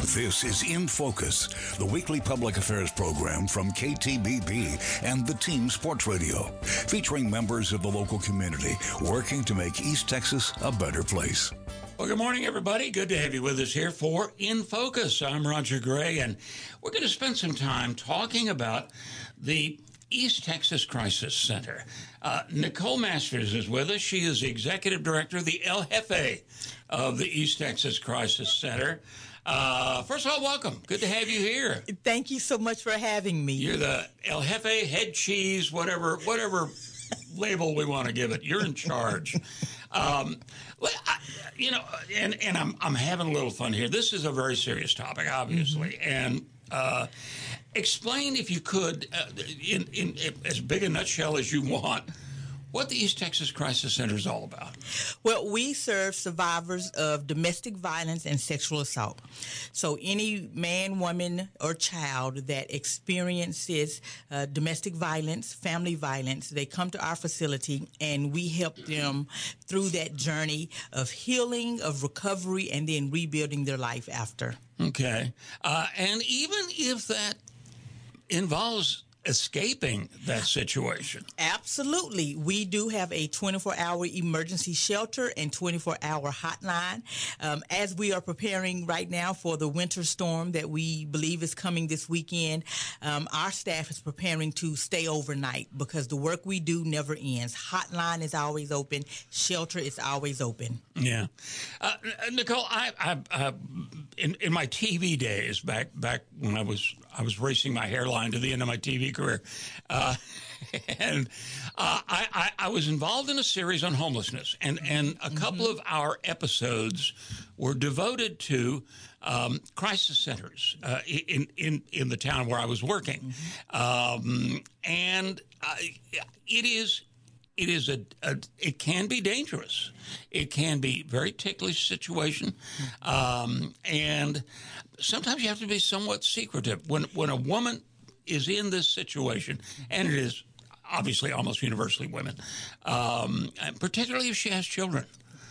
This is In Focus, the weekly public affairs program from KTBB and the Team Sports Radio, featuring members of the local community working to make East Texas a better place. Well, good morning, everybody. Good to have you with us here for In Focus. I'm Roger Gray, and we're going to spend some time talking about the East Texas Crisis Center. Nicole Masters is with us. She is the executive director of the El Jefe of the East Texas Crisis Center. First of all, welcome. Good to have you here. Thank you so much for having me. You're the El Jefe, head cheese, whatever label we want to give it. You're in charge. I'm having a little fun here. This is a very serious topic, obviously, and explain, if you could, in as big a nutshell as you want, what the East Texas Crisis Center is all about. Well, we serve survivors of domestic violence and sexual assault. So any man, woman, or child that experiences domestic violence, family violence, they come to our facility and we help them through that journey of healing, of recovery, and then rebuilding their life after. Okay. And even if that involves escaping that situation. Absolutely. We do have a 24-hour emergency shelter and 24-hour hotline. As we are preparing right now for the winter storm that we believe is coming this weekend, our staff is preparing to stay overnight because the work we do never ends. Hotline is always open. Shelter is always open. Yeah. Nicole, I in my TV days, back when I was racing my hairline to the end of my TV career, and I was involved in a series on homelessness, and a couple of our episodes were devoted to crisis centers in the town where I was working, and it can be dangerous. It can be a very ticklish situation, and sometimes you have to be somewhat secretive. When a woman is in this situation, and it is obviously almost universally women, and particularly if she has children,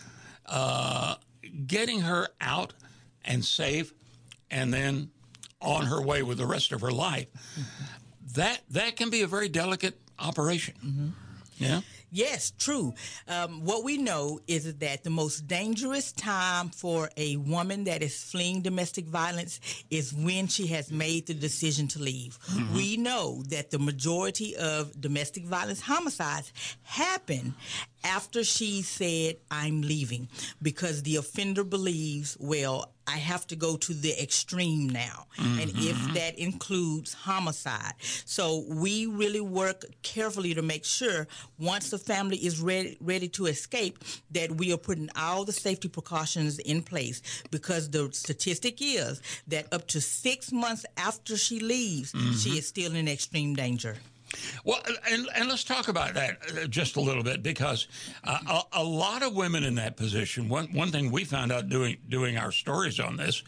getting her out and safe and then on her way with the rest of her life, that can be a very delicate operation. Yeah. Yes, true. What we know is that the most dangerous time for a woman that is fleeing domestic violence is when she has made the decision to leave. We know that the majority of domestic violence homicides happen after she said, I'm leaving, because the offender believes, well, I have to go to the extreme now. And if that includes homicide. So we really work carefully to make sure once the family is ready to escape, that we are putting all the safety precautions in place, because the statistic is that up to 6 months after she leaves, she is still in extreme danger. Well, and let's talk about that just a little bit, because a lot of women in that position, one thing we found out doing our stories on this,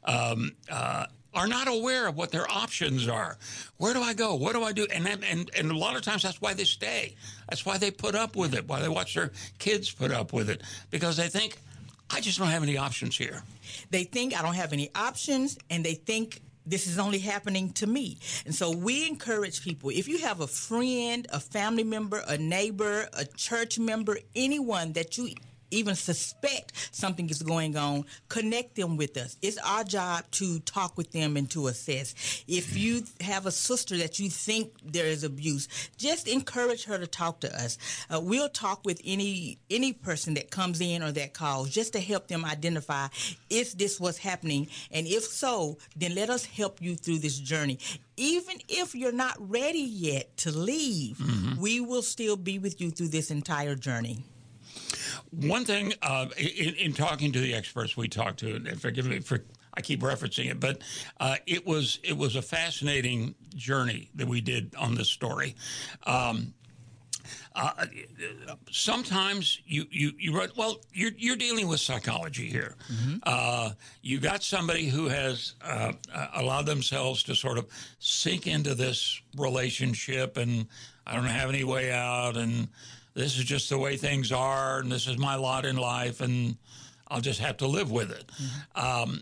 are not aware of what their options are. Where do I go? What do I do? And a lot of times that's why they stay. That's why they put up with it, why they watch their kids put up with it, because they think, I just don't have any options here. They think I don't have any options, and they think this is only happening to me. And so we encourage people, if you have a friend, a family member, a neighbor, a church member, anyone that you even suspect something is going on, connect them with us. It's our job to talk with them and to assess. If you have a sister that you think there is abuse, just encourage her to talk to us. We'll talk with any person that comes in or that calls, just to help them identify, is this what's happening? And if so, then let us help you through this journey. Even if you're not ready yet to leave, we will still be with you through this entire journey. One thing, in talking to the experts we talked to, and forgive me for I keep referencing it, but it was a fascinating journey that we did on this story. Sometimes you write, well, you're dealing with psychology here. You got somebody who has allowed themselves to sort of sink into this relationship, and I don't have any way out, and this is just the way things are, and this is my lot in life, and I'll just have to live with it.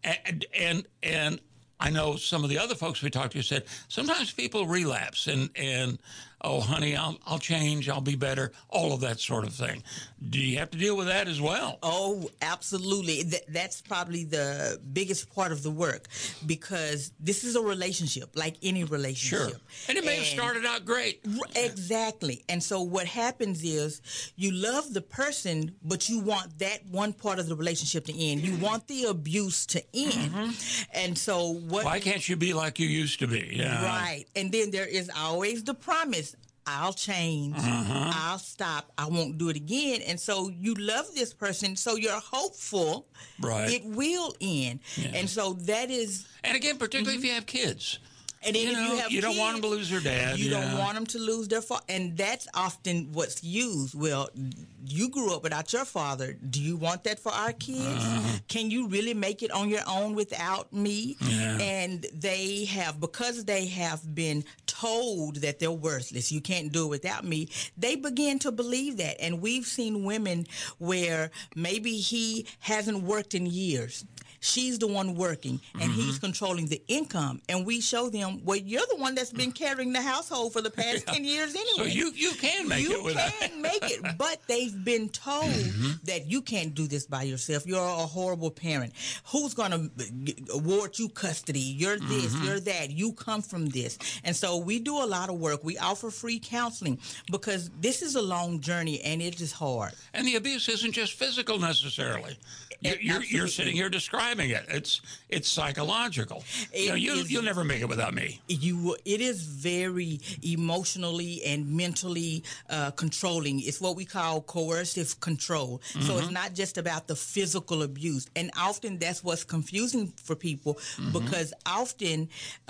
And I know some of the other folks we talked to said sometimes people relapse and oh, honey, I'll change, I'll be better, all of that sort of thing. Do you have to deal with that as well? Oh, absolutely. That's probably the biggest part of the work, because this is a relationship, like any relationship. Sure. And it may have started out great. Exactly. And so what happens is you love the person, but you want that one part of the relationship to end. You want the abuse to end. And so why can't you be like you used to be? Yeah. Right. And then there is always the promise, I'll change, I'll stop, I won't do it again. And so you love this person, so you're hopeful it will end. Yeah. And so that is... And again, particularly if you have kids. And then if you have kids, don't want them to lose their dad. You don't want them to lose their father. And that's often what's used. Well, you grew up without your father. Do you want that for our kids? Can you really make it on your own without me? Yeah. And they have, because they have been told that they're worthless, you can't do it without me, they begin to believe that. And we've seen women where maybe he hasn't worked in years. She's the one working, and he's controlling the income. And we show them, well, you're the one that's been carrying the household for the past 10 years anyway. So you can make it with that. You can make it, but they've been told that you can't do this by yourself. You're a horrible parent. Who's going to award you custody? You're this, you're that. You come from this. And so we do a lot of work. We offer free counseling because this is a long journey, and it is hard. And the abuse isn't just physical necessarily. You're sitting here describing it. It's psychological. You'll never make it without me. It is very emotionally and mentally controlling. It's what we call coercive control. So it's not just about the physical abuse. And often that's what's confusing for people because often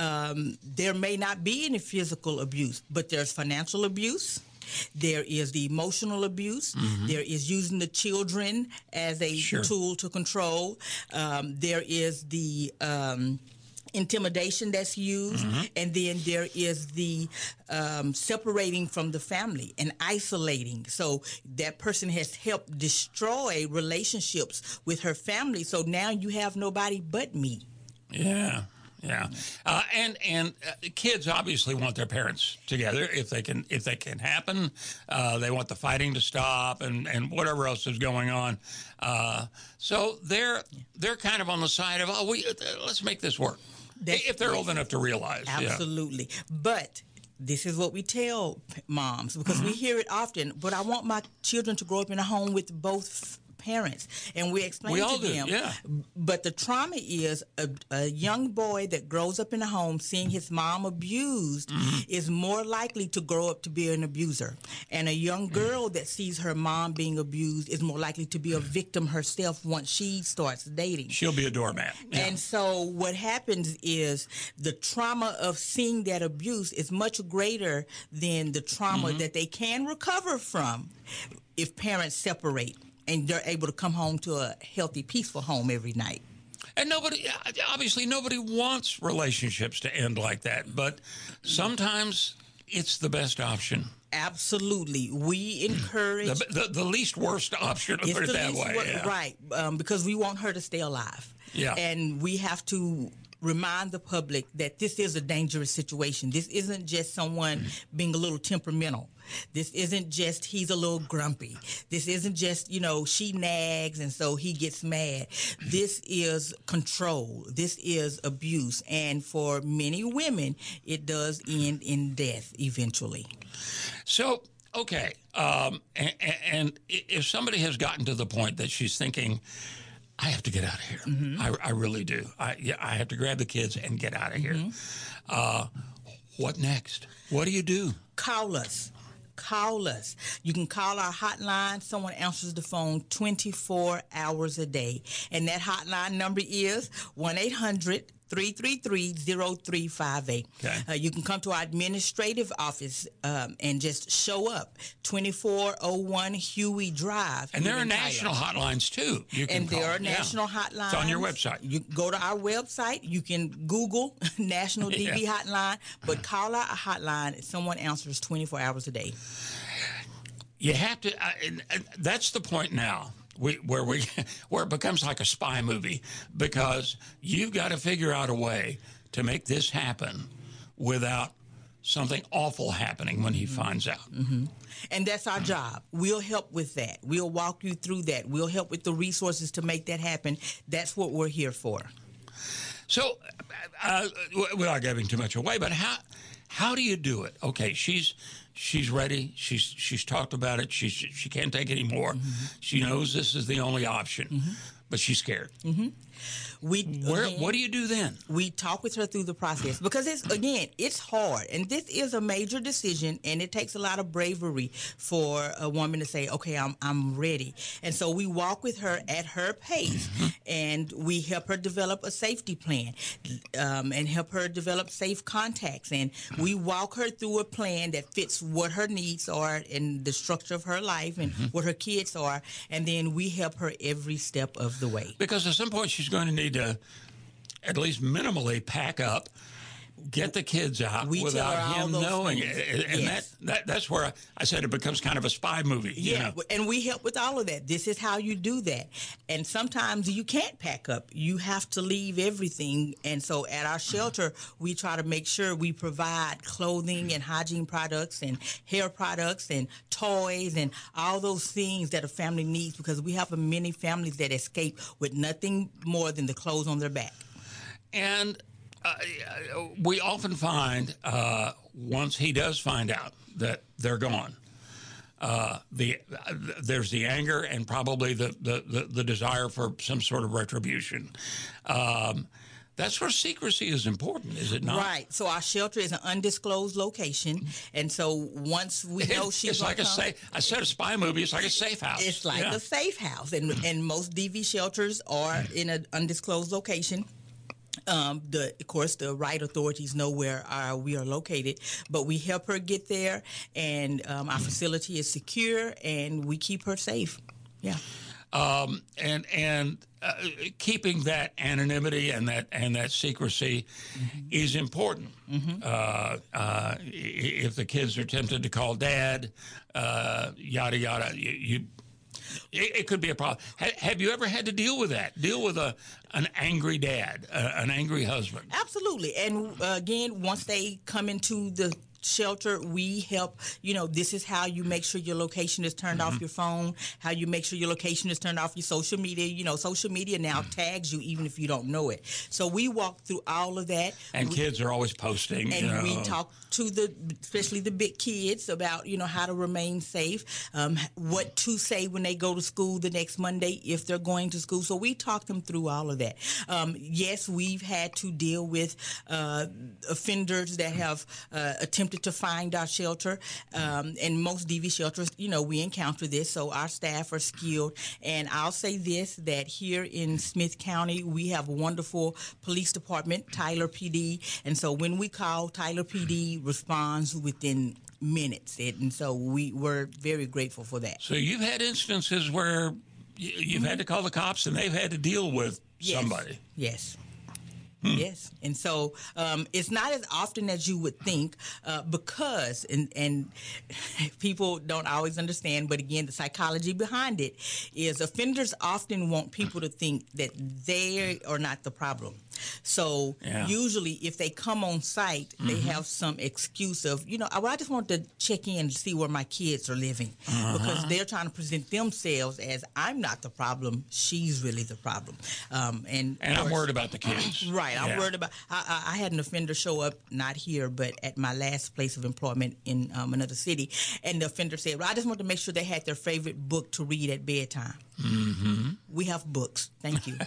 there may not be any physical abuse, but there's financial abuse. There is the emotional abuse. There is using the children as a tool to control. There is the intimidation that's used. And then there is the separating from the family and isolating. So that person has helped destroy relationships with her family. So now you have nobody but me. Yeah. Yeah, and kids obviously want their parents together if they can happen. They want the fighting to stop and whatever else is going on. So they're kind of on the side of let's make this work if they're old enough to realize. Absolutely, but. This is what we tell moms because we hear it often. But I want my children to grow up in a home with both parents, and we explain to them. Yeah. But the trauma is a young boy that grows up in a home seeing his mom abused is more likely to grow up to be an abuser, and a young girl that sees her mom being abused is more likely to be a victim herself once she starts dating. She'll be a doormat. Yeah. And so what happens is the trauma of seeing that abuse is much greater than the trauma that they can recover from if parents separate and they're able to come home to a healthy, peaceful home every night. And nobody wants relationships to end like that, but sometimes it's the best option. Absolutely. We encourage... The least worst option, to put it that way. Right, because we want her to stay alive. Yeah. And we have to remind the public that this is a dangerous situation. This isn't just someone being a little temperamental. This isn't just he's a little grumpy. This isn't just, she nags and so he gets mad. This is control. This is abuse. And for many women, it does end in death eventually. So, okay. And if somebody has gotten to the point that she's thinking, I have to get out of here. I really do. I have to grab the kids and get out of here. What next? What do you do? Call us. You can call our hotline. Someone answers the phone 24 hours a day. And that hotline number is 1-800-333-0358. Okay. You can come to our administrative office and just show up. 2401 Huey Drive. And there are national hotlines, too. There are national hotlines. It's on your website. You go to our website. You can Google National DV Hotline, but call our hotline. Someone answers 24 hours a day. You have to, that's the point now. where it becomes like a spy movie, because you've got to figure out a way to make this happen without something awful happening when he finds out. Mm-hmm. And that's our job. We'll help with that. We'll walk you through that. We'll help with the resources to make that happen. That's what we're here for. So, without giving too much away, but how do you do it? Okay, she's ready. She's talked about it. She can't take any more. Mm-hmm. She knows this is the only option, mm-hmm. but she's scared. Mm-hmm. What do you do then? We talk with her through the process, because it's hard, and this is a major decision, and it takes a lot of bravery for a woman to say, okay, I'm ready. And so we walk with her at her pace, and we help her develop a safety plan, and help her develop safe contacts, and we walk her through a plan that fits what her needs are and the structure of her life and what her kids are, and then we help her every step of the way. Because at some point she's going to need to at least minimally pack up, get the kids out without him knowing it. And yes. that's where I said it becomes kind of a spy movie. Yeah, you know? And we help with all of that. This is how you do that. And sometimes you can't pack up. You have to leave everything. And so at our shelter, we try to make sure we provide clothing and hygiene products and hair products and toys and all those things that a family needs, because we have many families that escape with nothing more than the clothes on their back. And we often find once he does find out that they're gone, there's the anger and probably the desire for some sort of retribution. That's where secrecy is important, is it not? Right. So our shelter is an undisclosed location, and so once we know she's like I said a spy movie. It's like a safe house. It's like a safe house, and most DV shelters are in an undisclosed location. Of course, the right authorities know where we are located, but we help her get there, and our facility is secure, and we keep her safe. Yeah. And keeping that anonymity and that secrecy is important. Mm-hmm. If the kids are tempted to call dad, yada yada, it could be a problem. Have you ever had to deal with that? Deal with an angry dad, an angry husband? Absolutely. And again, once they come into the shelter, we help. This is how you make sure your location is turned off your phone, how you make sure your location is turned off your social media. Social media now tags you even if you don't know it. So we walk through all of that. And kids are always posting. And we talk to especially the big kids about, how to remain safe, what to say when they go to school the next Monday if they're going to school. So we talk them through all of that. Yes, we've had to deal with offenders that have attempted to find our shelter. And most DV shelters, we encounter this. So our staff are skilled. And I'll say this, that here in Smith County, we have a wonderful police department, Tyler PD. And so when we call, Tyler PD responds within minutes. And so we're very grateful for that. So you've had instances where you've had to call the cops and they've had to deal with somebody. Yes. Yes. And so it's not as often as you would think because, and people don't always understand, but again, the psychology behind it is offenders often want people to think that they are not the problem. So usually if they come on site, they have some excuse of, I just want to check in to see where my kids are living because they're trying to present themselves as I'm not the problem. She's really the problem. And I'm worried about the kids. Right. I'm worried about, I had an offender show up, not here, but at my last place of employment in another city. And the offender said, well, I just want to make sure they had their favorite book to read at bedtime. Mm-hmm. We have books. Thank you.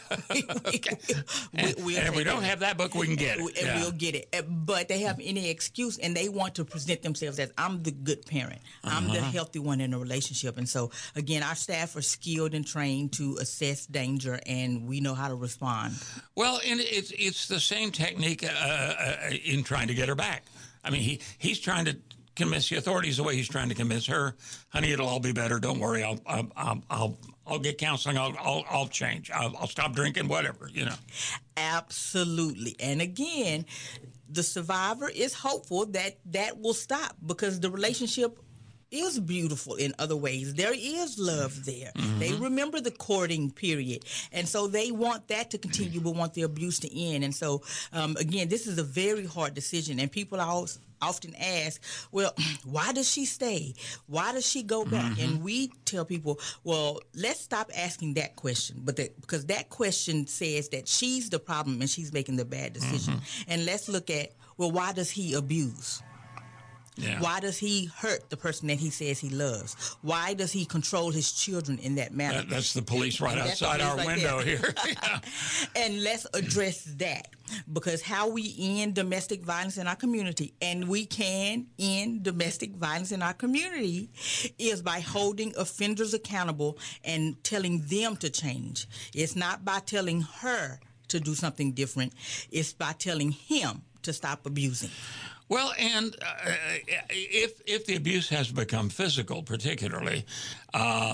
And if we don't have that book, we can get it. And we'll get it. But they have any excuse, and they want to present themselves as, I'm the good parent. I'm the healthy one in a relationship. And so, again, our staff are skilled and trained to assess danger, and we know how to respond. Well, and it's the same technique in trying to get her back. I mean, he's trying to convince the authorities the way he's trying to convince her. Honey, it'll all be better. Don't worry. I'll get counseling. I'll change. I'll stop drinking. Whatever. Absolutely. And again, the survivor is hopeful that will stop because the relationship is beautiful in other ways. There is love there. They remember the courting period. And so they want that to continue, but want the abuse to end. And so, again, this is a very hard decision. And people often ask, well, why does she stay? Why does she go back? And we tell people, well, let's stop asking that question, because that question says that she's the problem and she's making the bad decision. And let's look at, well, why does he abuse? Yeah. Why does he hurt the person that he says he loves? Why does he control his children in that manner? That's the police right outside our window here. Yeah. And let's address that, because how we end domestic violence in our community, and we can end domestic violence in our community, is by holding offenders accountable and telling them to change. It's not by telling her to do something different. It's by telling him to stop abusing. Well, and if the abuse has become physical, particularly, how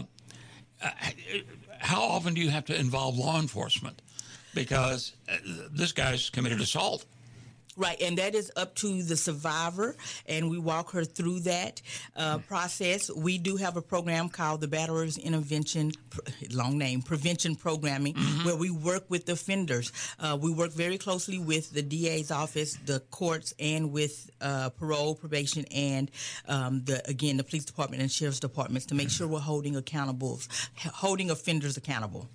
often do you have to involve law enforcement? Because this guy's committed assault. Right, and that is up to the survivor, and we walk her through that process. We do have a program called the Batterers Intervention, long name, Prevention Programming, where we work with offenders. We work very closely with the DA's office, the courts, and with parole, probation, and the police department and sheriff's departments to make sure we're holding offenders accountable.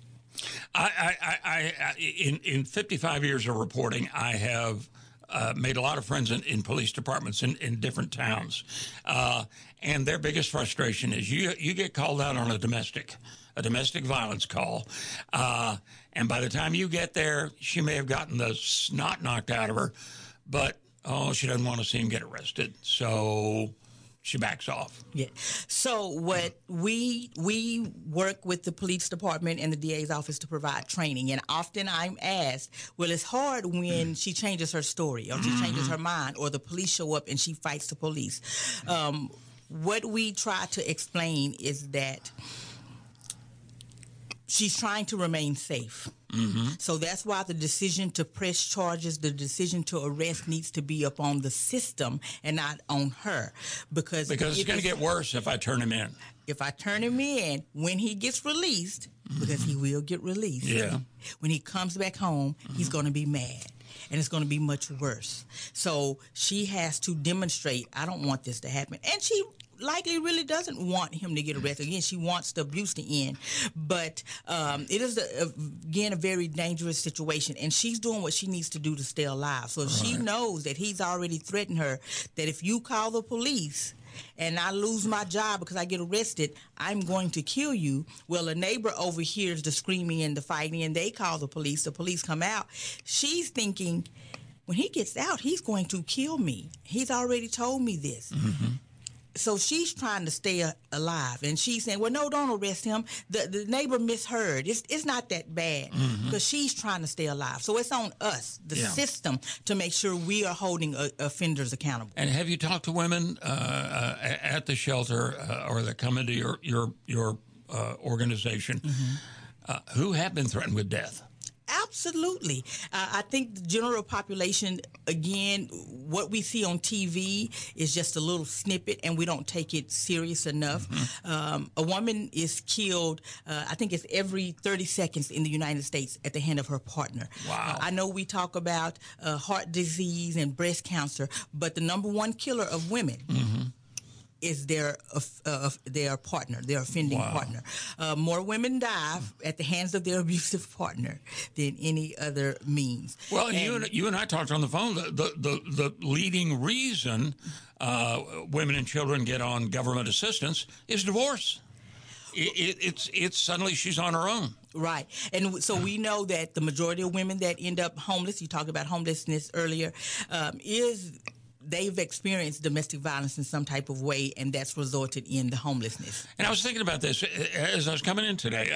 In 55 years of reporting, I have made a lot of friends in police departments in different towns. And their biggest frustration is you get called out on a domestic violence call. And by the time you get there, she may have gotten the snot knocked out of her, but, she doesn't want to see him get arrested. So she backs off. Yeah. So what we work with the police department and the DA's office to provide training. And often I'm asked, well, it's hard when she changes her story or she changes her mind or the police show up and she fights the police. What we try to explain is that she's trying to remain safe. So that's why the decision to press charges, the decision to arrest needs to be upon the system and not on her. Because it's going to get worse if I turn him in. If I turn him in, when he gets released, because he will get released, when he comes back home, he's going to be mad. And it's going to be much worse. So she has to demonstrate, I don't want this to happen. And she likely really doesn't want him to get arrested. Again, she wants the abuse to end. But it is, again, a very dangerous situation. And she's doing what she needs to do to stay alive. So if she knows that he's already threatened her, that if you call the police and I lose my job because I get arrested, I'm going to kill you. Well, a neighbor overhears the screaming and the fighting, and they call the police. The police come out. She's thinking, when he gets out, he's going to kill me. He's already told me this. So she's trying to stay alive, and she's saying, well, no, don't arrest him. The neighbor misheard. It's not that bad, because she's trying to stay alive. So it's on us, the system, to make sure we are holding offenders accountable. And have you talked to women at the shelter or that come into your organization who have been threatened with death? Absolutely. I think the general population, again, what we see on TV is just a little snippet, and we don't take it serious enough. A woman is killed, I think it's every 30 seconds in the United States at the hand of her partner. Wow. I know we talk about heart disease and breast cancer, but the number one killer of women is their partner, their offending partner. More women die at the hands of their abusive partner than any other means. Well, and you and I talked on the phone. The leading reason women and children get on government assistance is divorce. It's suddenly she's on her own. Right. And so we know that the majority of women that end up homeless, you talked about homelessness earlier, they've experienced domestic violence in some type of way, and that's resulted in the homelessness. And I was thinking about this as I was coming in today.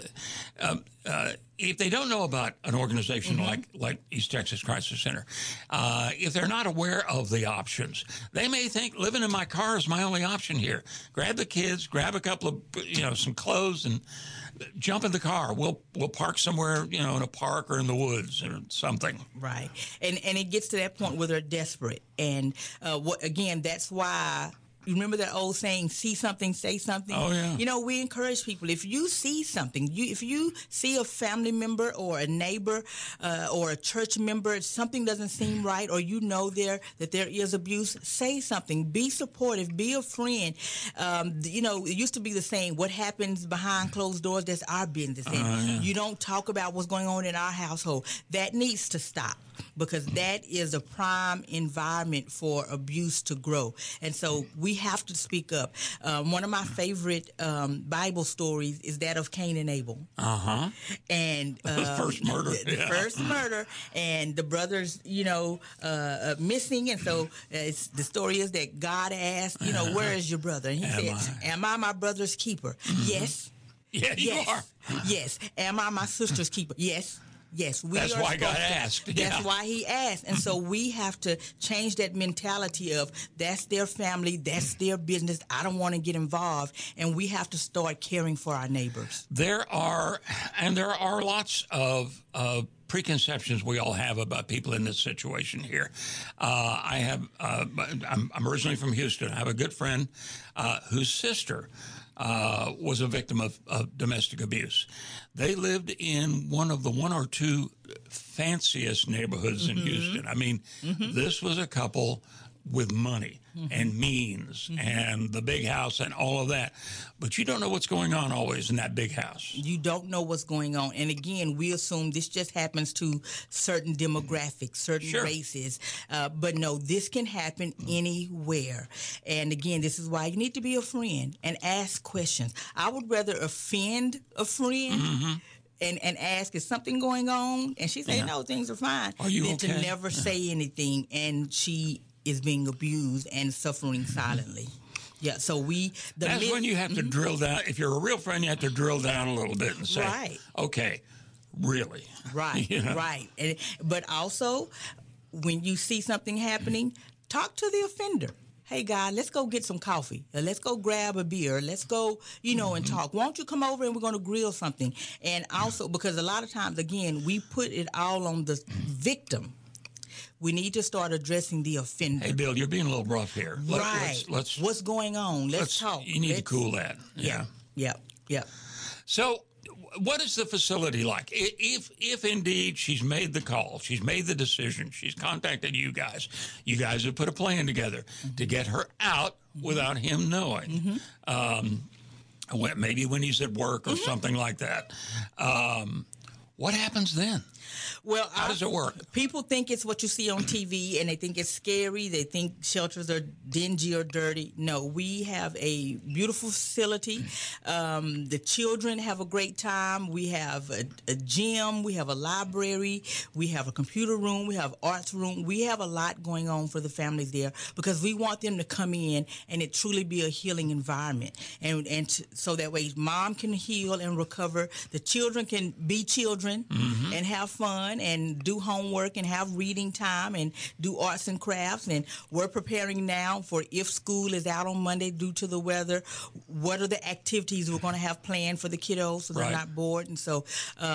If they don't know about an organization like East Texas Crisis Center, if they're not aware of the options, they may think living in my car is my only option here. Grab the kids, grab a couple of some clothes, and jump in the car. We'll park somewhere, in a park or in the woods or something. Right. And it gets to that point where they're desperate. And again, that's why You remember that old saying, see something, say something? Oh, yeah. You know, we encourage people, if you see something, if you see a family member or a neighbor or a church member, something doesn't seem right, or you know that there is abuse, say something. Be supportive. Be a friend. You know, it used to be the saying, what happens behind closed doors, that's our business. And you don't talk about what's going on in our household. That needs to stop, because that is a prime environment for abuse to grow. And so we have to speak up. One of my favorite Bible stories is that of Cain and Abel. And the first murder. The first murder, and the brothers, you know, missing. And so the story is that God asked, you know, where is your brother? And he said, am I my brother's keeper? Yes. Yeah, you are. Yes. Am I my sister's keeper? Yes. Yes, that's why God asked. That's why he asked. And so we have to change that mentality of that's their family, that's their business, I don't want to get involved. And we have to start caring for our neighbors. There are lots of preconceptions we all have about people in this situation here. I'm originally from Houston. I have a good friend whose sister was a victim of domestic abuse. They lived in one of the one or two fanciest neighborhoods in Houston. I mean, this was a couple with money and means and the big house and all of that. But you don't know what's going on always in that big house. You don't know what's going on. And again, we assume this just happens to certain demographics, certain races. But no, this can happen anywhere. And again, this is why you need to be a friend and ask questions. I would rather offend a friend and ask, is something going on? And she say, no, things are fine. Are you than okay? to never say anything, and she is being abused and suffering silently. Yeah, so that's when you have to drill down. If you're a real friend, you have to drill down a little bit and say, okay, really? Right, you know? Right. But also, when you see something happening, talk to the offender. Hey, God, let's go get some coffee. Let's go grab a beer. Let's go, you know, and talk. Why don't you come over and we're going to grill something? And also, because a lot of times, again, we put it all on the victim. We need to start addressing the offender. Hey, Bill, you're being a little rough here. Let's what's going on? Let's talk. You need to cool that. Yeah. So what is the facility like? If indeed she's made the call, she's made the decision, she's contacted you guys have put a plan together to get her out without him knowing. Maybe when he's at work or something like that. What happens then? Well, how does it work? People think it's what you see on TV, and they think it's scary. They think shelters are dingy or dirty. No, we have a beautiful facility. The children have a great time. We have a gym. We have a library. We have a computer room. We have arts room. We have a lot going on for the families there, because we want them to come in and it truly be a healing environment. So that way mom can heal and recover. The children can be children and have fun and do homework and have reading time and do arts and crafts. And we're preparing now for if school is out on Monday due to the weather, what are the activities we're going to have planned for the kiddos so they're not bored. And so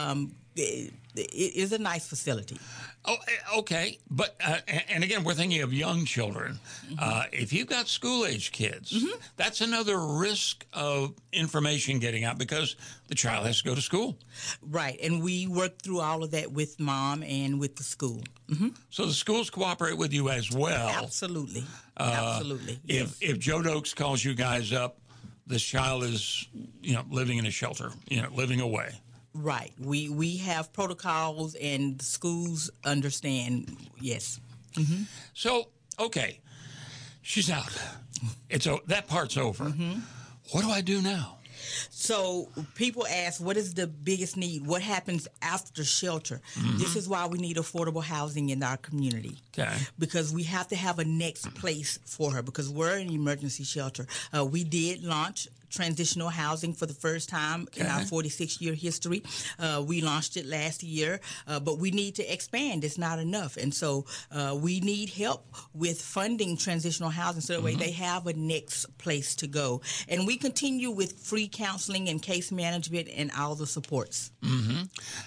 it is a nice facility. Oh, okay. But, and again, we're thinking of young children. If you've got school-age kids, that's another risk of information getting out because the child has to go to school. Right. And we work through all of that with mom and with the school. So the schools cooperate with you as well. Absolutely. Absolutely. If Joe Dokes calls you guys up, this child is, living in a shelter, living away. Right. We have protocols and the schools understand. Yes. So, okay, she's out. That part's over. What do I do now? So people ask, what is the biggest need? What happens after shelter? This is why we need affordable housing in our community. Okay. Because we have to have a next place for her, because we're an emergency shelter. We did launch transitional housing for the first time in our 46-year history. We launched it last year, but we need to expand. It's not enough. And so we need help with funding transitional housing so that way they have a next place to go. And we continue with free counseling and case management and all the supports. And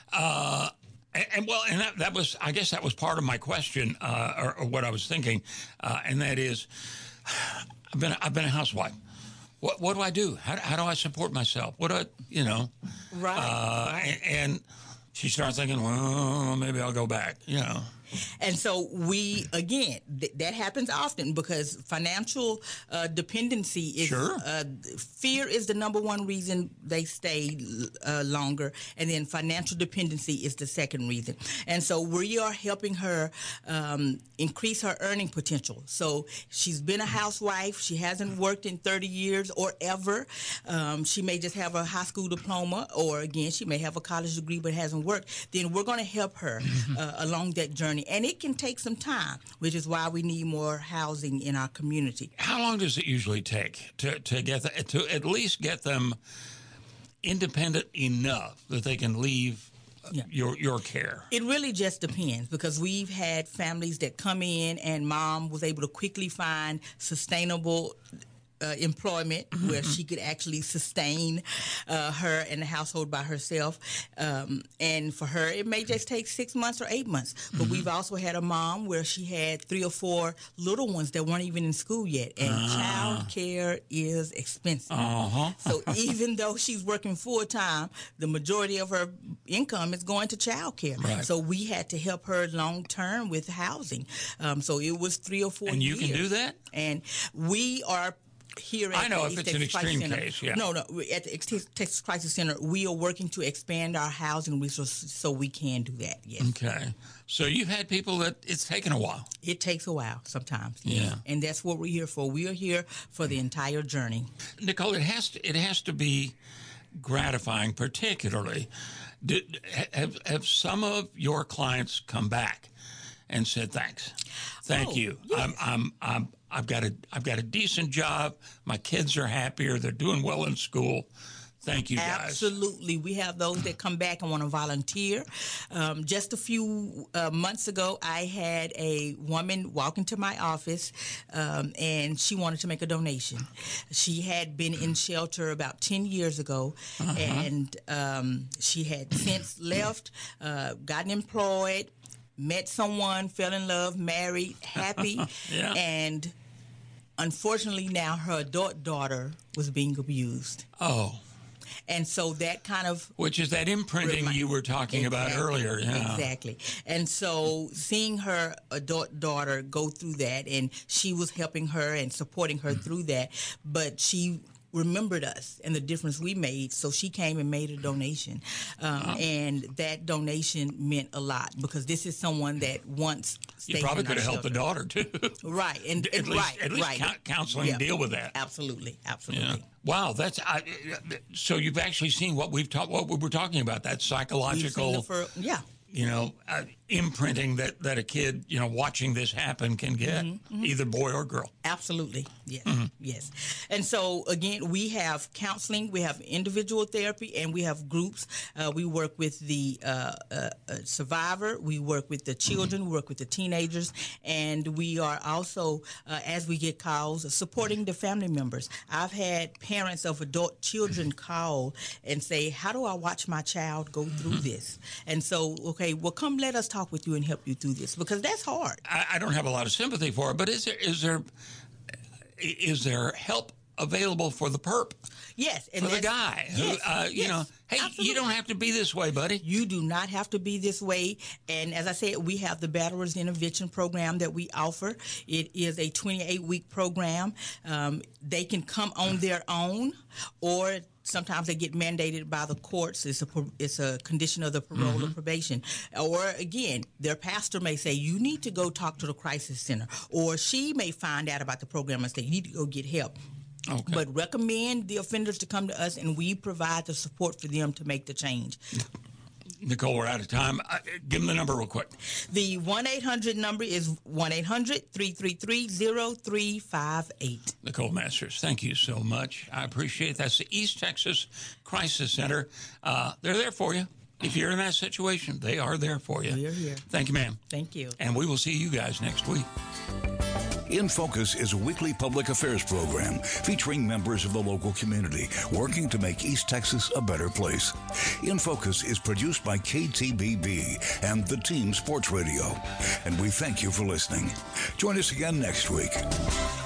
that was, I guess that was part of my question or what I was thinking, and that is, I've been a housewife. What do I do? How do I support myself? What do I, you know? Right. And she starts thinking, well, maybe I'll go back, you know. And so we, again, that happens often because financial dependency is, Sure. Fear is the number one reason they stay longer. And then financial dependency is the second reason. And so we are helping her increase her earning potential. So she's been a housewife. She hasn't worked in 30 years or ever. She may just have a high school diploma, or again, she may have a college degree but hasn't worked. Then we're going to help her along that journey. And it can take some time, which is why we need more housing in our community. How long does it usually take to get to at least get them independent enough that they can leave your care? It really just depends, because we've had families that come in and mom was able to quickly find sustainable employment where she could actually sustain her and the household by herself. And for her, it may just take 6 months or 8 months. But we've also had a mom where she had 3 or 4 little ones that weren't even in school yet. And child care is expensive. So even though she's working full time, the majority of her income is going to child care. Right. So we had to help her long term with housing. So it was 3 or 4 years. And you can do that? And we are here at I know the if East it's an Texas Crisis extreme Center. case, yeah. No, at the East Texas Crisis Center, we are working to expand our housing resources so we can do that, yes. Okay. So you've had people that it's taken a while. It takes a while sometimes. Yeah. And that's what we're here for. We are here for the entire journey. Nicole, it has to be gratifying, particularly. Have some of your clients come back and said thanks? Thank you. Yes. I've got a decent job. My kids are happier. They're doing well in school. Thank you, guys. Absolutely. We have those that come back and want to volunteer. Just a few months ago, I had a woman walk into my office, and she wanted to make a donation. She had been in shelter about 10 years ago, and she had since left, gotten employed, met someone, fell in love, married, happy, Yeah. and unfortunately now her adult daughter was being abused. Oh. And so that kind of... Which is that imprinting you were talking about earlier. Yeah. Exactly. And so seeing her adult daughter go through that, and she was helping her and supporting her through that, but she remembered us and the difference we made, so she came and made a donation. And that donation meant a lot, because this is someone that once stayed in You probably our could have helped the shelter. daughter, too. Right. And At least counseling deal with that. Absolutely. Yeah. Wow, so you've actually seen what we were talking about, that psychological, imprinting that a kid, watching this happen can get, either boy or girl. Absolutely. Yes. Yes. And so, again, we have counseling, we have individual therapy, and we have groups. We work with the survivor, we work with the children, we work with the teenagers, and we are also, as we get calls, supporting the family members. I've had parents of adult children call and say, how do I watch my child go through this? And so, okay, well, come let us talk with you and help you through this, because that's hard. I don't have a lot of sympathy for it, but is there help available for the perp? Yes. And for the guy who, yes, hey, absolutely. You don't have to be this way, buddy. You do not have to be this way. And as I said, we have the Batterers Intervention Program that we offer. It is a 28-week program. They can come on their own, or sometimes they get mandated by the courts. It's a condition of the parole or probation. Or, again, their pastor may say, you need to go talk to the crisis center. Or she may find out about the program and say, you need to go get help. Okay. But recommend the offenders to come to us, and we provide the support for them to make the change. Nicole, we're out of time. Give them the number real quick. The 1-800 number is 1-800-333-0358. Nicole Masters, thank you so much. I appreciate it. That's the East Texas Crisis Center. They're there for you. If you're in that situation, they are there for you. We're here. Thank you, ma'am. Thank you. And we will see you guys next week. In Focus is a weekly public affairs program featuring members of the local community working to make East Texas a better place. In Focus is produced by KTBB and the Team Sports Radio. And we thank you for listening. Join us again next week.